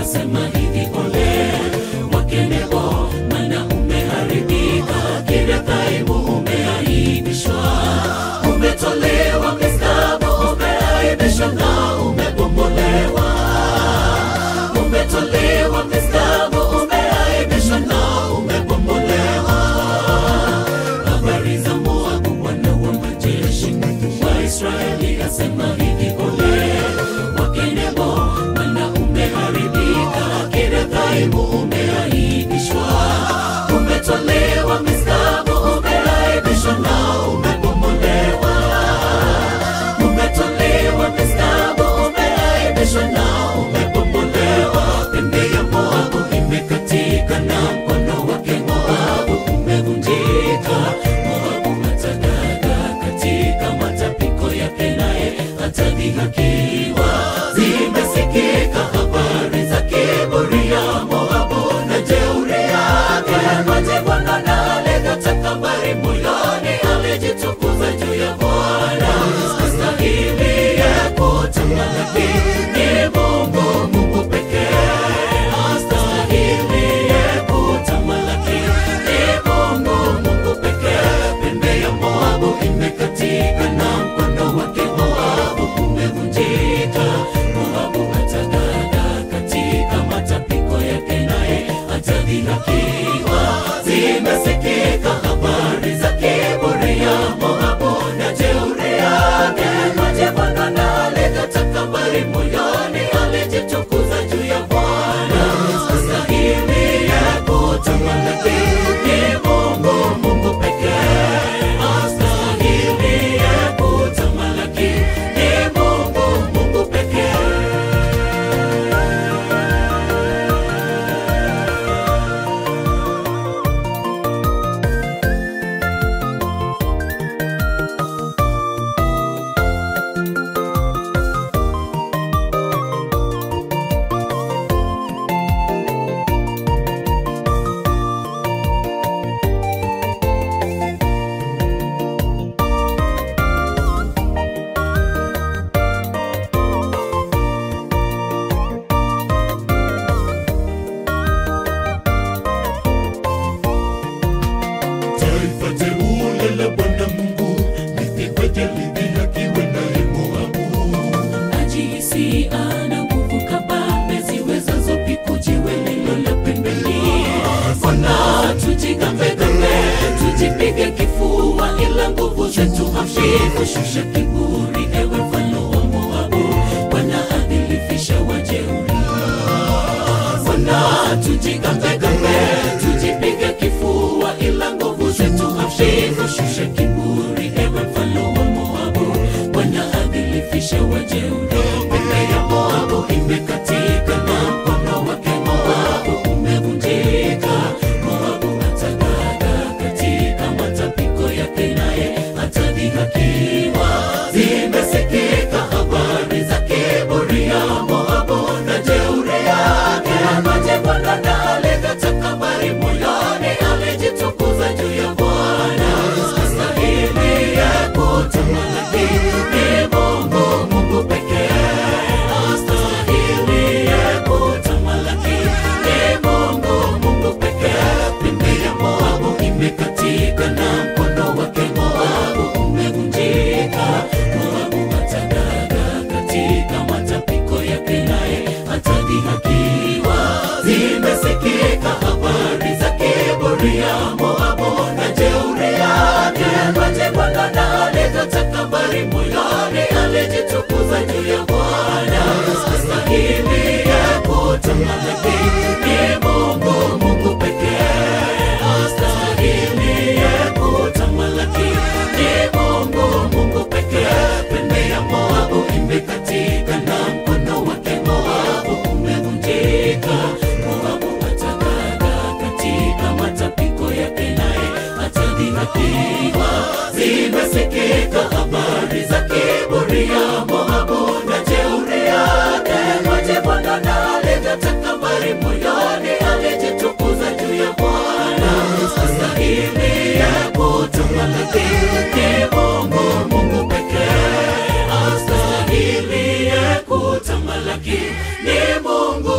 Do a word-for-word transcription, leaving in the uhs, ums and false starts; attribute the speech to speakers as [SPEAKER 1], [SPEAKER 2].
[SPEAKER 1] asema hivi, ole wake Nebo, maana umeharibika. Kiriathaimu umeaibishwa, umetolewa Misgabu, umeaibishwa na umebomolewa. Umetolewa Misgabu, umeaibishwa na umebomolewa. Habari za Moabu, Bwana wa majeshi wa Israeli asema hivi, ole wake Nebo, maana umeharibika. Kiriathaimu umeaibishwa, umetolewa Misgabu, umeaibishwa na umebomolewa. Umetolewa Misgabu, umeaibishwa na umebomolewa. Pembe ya Moabu imekatika na mkono wake Moabu umevunjika. Moabu atagaga katika matapiko yake, naye atadhihakiwa. Zimesikika habari za kiburi ya Moabu na jeuri yake. Maji Bwana na alega takabari moyoni, alijitukuza juu ya Bwana. Astahili ya kutamalaki ni Mungu, Mungu pekee. Astahili ya kutamalaki ni Mungu, Mungu pekee. Pembe ya Moabu imekatika na mkono wake Moabu umevunjika. Moabu atagaga katika matapiko yake, naye atadhihakiwa. Zimesikika habari za kiburi ya Moabu na jeuri yake. Maji Bwana na alega takabari moyoni, alijitukuza juu ya Bwana. Astahili ya kutamalaki ni Mungu, Mungu pekee. Astahili ya kutamalaki ni Mungu, Mungu pekee. Taifa teule la Bwana Mungu, lipigweje lidhihakiwe naye Moabu. Ajihisi ana nguvu kabambe, ziwezazo piku jiwe lilo la pembeni. Bwana tujigambe-gambe, tujipige kifua, ila nguvu zetu hafifu. Shusha kiburi ewe mfalme wa Moabu, Bwana adhilifisha wajeuri. Bwana tujigambe-gambe, tujipige kifua, ila nguvu zetu hafifu. Shusha kiburi ewe mfalme wa Moabu, Bwana adhilifisha wajeuri. Pembe ya Moabu imekatika na mkono wake Moabu umevunjika. Moabu atagaga katika matapiko yake, naye atadhihakiwa. Zimesikika habari za kiburi ya Moabu na jeuri yake. Maji Bwana na alega takabari moyoni, alijitukuza juu ya Bwana. Astahili ya kutamalaki ni Mungu, Mungu pekee. Astahili ya kutamalaki ni Mungu, Mungu pekee. Pembe ya Moabu imekatika na mkono wake Moabu umevunjika. Moabu atagaga katika matapiko yake, naye atadhihakiwa. Zimesikika habari za kiburi ya Moabu na jeuri yake. Maji Bwana na alega takabari moyoni, alijitukuza juu ya Bwana. Astahili ya kutamalaki ni Mungu, Mungu pekee. Astahili ya kutamalaki ni Mungu, Mungu pekee. Pembe ya Moabu imekatika na mkono wake Moabu umevunjika. Moabu atagaga katika matapiko yake, naye atadhihakiwa. Zimesikika habari za kiburi ya Moabu na jeuri yake. Maji Bwana na alega takabari moyoni, alijitukuza juu ya Bwana. Astahili ya kutamalaki ni Mungu, Mungu pekee. Astahili ya kutamalaki ni Mungu.